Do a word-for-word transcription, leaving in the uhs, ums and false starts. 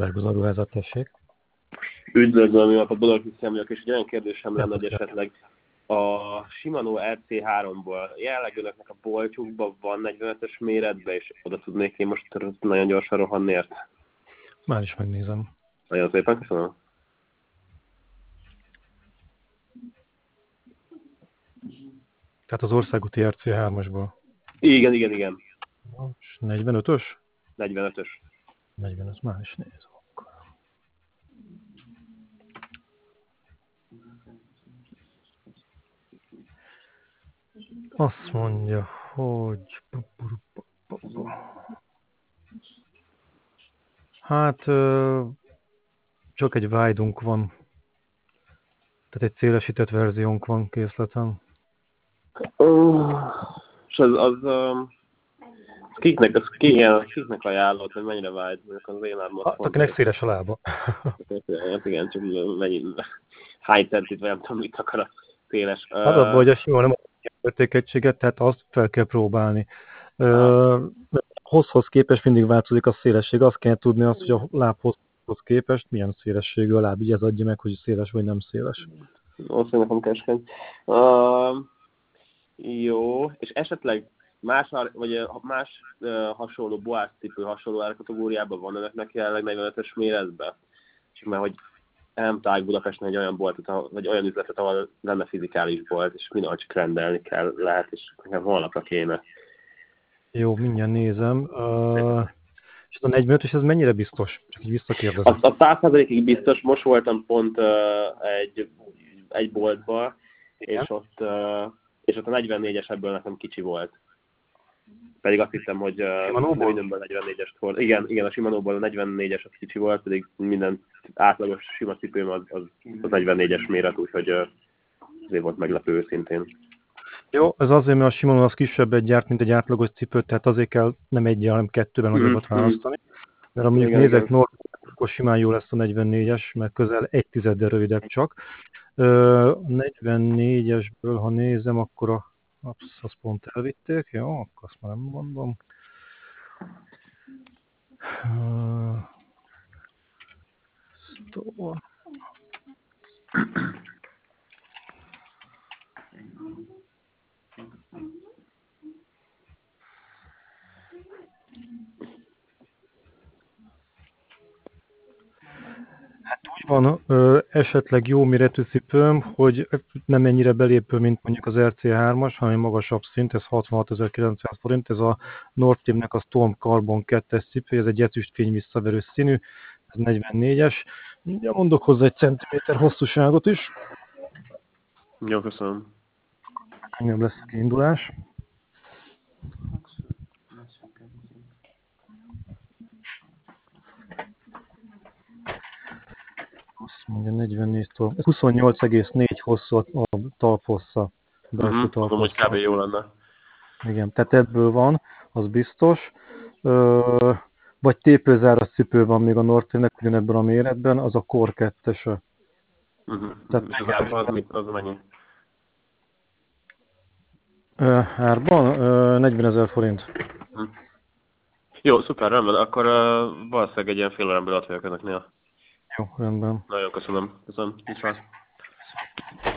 Bergozó tessék. Üdvözlöm, én a Bodor Krisztián vagyok, és egy olyan kérdésem lenne, hogy esetleg a Shimano er cé háromból jelenleg önöknek a boltjukban van negyvenötös méretben, és oda tudnék én most nagyon gyorsan rohanni ért? Már is megnézem. Nagyon szépen köszönöm. Tehát az országúti er cé hármasból. Igen, igen, igen. negyvenötös? negyvenötös. negyvenöt, már is nézem akkor. Azt mondja, hogy... Hát... Csak egy wide-unk van. Tehát egy szélesített verziónk van készleten. Uh, és az... az um... Kiknek, az ki, igen, kiknek ajánlott, hogy mennyire vágy, az én ármot hát, akinek széles a lába. Hát igen, csak mennyi, hány centit, vagy nem tudom, mit akar a széles. Az abban, hogy a sima nem a értékegységet, tehát azt fel kell próbálni. Uh, hozhoz képest mindig változik a szélesség. Azt kell tudni azt, hogy a lábhoz képest milyen szélességű a láb, így ez adja meg, hogy széles vagy nem széles. Azt nekem keskeny. Uh, jó, és esetleg más, vagy más uh, hasonló boász cipő, hasonló árkategóriában van önöknek jelenleg negyvenötös méretben? Csak mert hogy nem találjuk Budapesten egy olyan boltot, vagy olyan üzletet, ahol lenne fizikális bolt, és minden csak rendelni kell, lehet, és nekem holnapra kéne. Jó, mindjárt nézem. Uh, és a negyvenötös ez mennyire biztos? Csak így visszakérdezem. A, a száz százalékig biztos, most voltam pont uh, egy, egy boltban, és ott, uh, és ott a negyvennégyes ebből nekem kicsi volt. Pedig azt hittem, hogy uh, mindenből negyvennégyest volt. Igen, igen, a Shimano-ból a negyvennégyes az kicsi volt, pedig minden átlagos sima cipőm az, az, az negyvennégyes méret, úgyhogy uh, azért volt meglepő őszintén. Jó, ez azért, mert a Shimano az kisebbet gyárt, mint egy átlagos cipőt, tehát azért kell nem egy, hanem kettőben mm-hmm. nagyobbat választani. Mert amíg igen, nézek North, akkor simán jó lesz a negyvennégyes, mert közel egy tizeddel rövidebb csak. Uh, negyvennégyesből, ha nézem, akkor a Ups, azt pont elvitték, jó, akkor azt már nem mondom. Uh, store. Hát úgy van, ö, esetleg jó méretű cipőm, hogy nem ennyire belépő, mint mondjuk az er cé hármas, hanem magasabb szint, ez hatvanhatezer-kilencszáz forint, ez a Nordteamnek a Storm Carbon kettes cipő, ez egy ezüstfény visszaverő színű, ez negyvennégyes. Ja, mondok hozzá egy centiméter hosszúságot is. Jó, köszönöm. Könnyebb lesz a kiindulás. Azt mondja negyvennégytől. Ez huszonnyolc egész négy hosszú a talphossza. Uh-huh. Tudom, hogy kb. Jó lenne. Igen, tehát ebből van, az biztos. Ö, vagy tépőzáras cipő van még a Nordteamnek ugyanebben a méretben, az a Core kettes. Uh-huh. Tehát és az árban az, mit, az mennyi? Árban? negyvenezer forint. Uh-huh. Jó, szuper, rendben. Akkor uh, valószínűleg egy ilyen fél órán belül ott vagyok önöknél. Jó, rendben. Nagyon köszönöm. Köszönöm. Viszont.